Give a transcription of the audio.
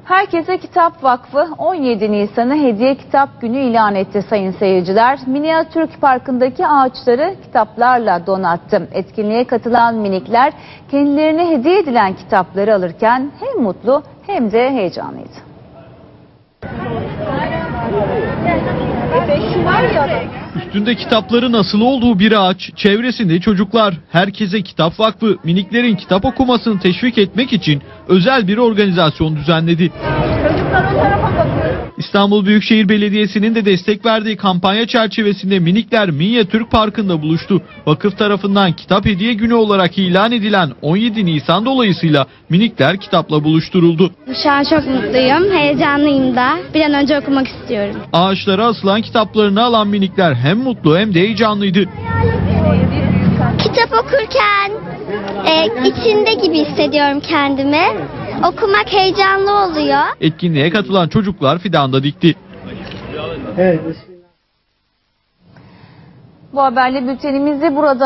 Herkese Kitap Vakfı 17 Nisan'ı Hediye Kitap Günü ilan etti sayın seyirciler. Miniatürk Parkı'ndaki ağaçları kitaplarla donattı. Etkinliğe katılan minikler kendilerine hediye edilen kitapları alırken hem mutlu hem de heyecanlıydı. Üstünde kitapların asılı olduğu bir ağaç, çevresinde çocuklar. Herkese Kitap Vakfı miniklerin kitap okumasını teşvik etmek için özel bir organizasyon düzenledi. İstanbul Büyükşehir Belediyesi'nin de destek verdiği kampanya çerçevesinde minikler Miniatürk Parkı'nda buluştu. Vakıf tarafından Kitap Hediye Günü olarak ilan edilen 17 Nisan dolayısıyla minikler kitapla buluşturuldu. Şu an çok mutluyum, heyecanlıyım da. Bir an önce okumak istiyorum. Ağaçlara asılan kitaplarını alan minikler hem mutlu hem de heyecanlıydı. Kitap okurken içinde gibi hissediyorum kendimi. Okumak heyecanlı oluyor. Etkinliğe katılan çocuklar fidanda dikti. Bu haberle bültenimizi burada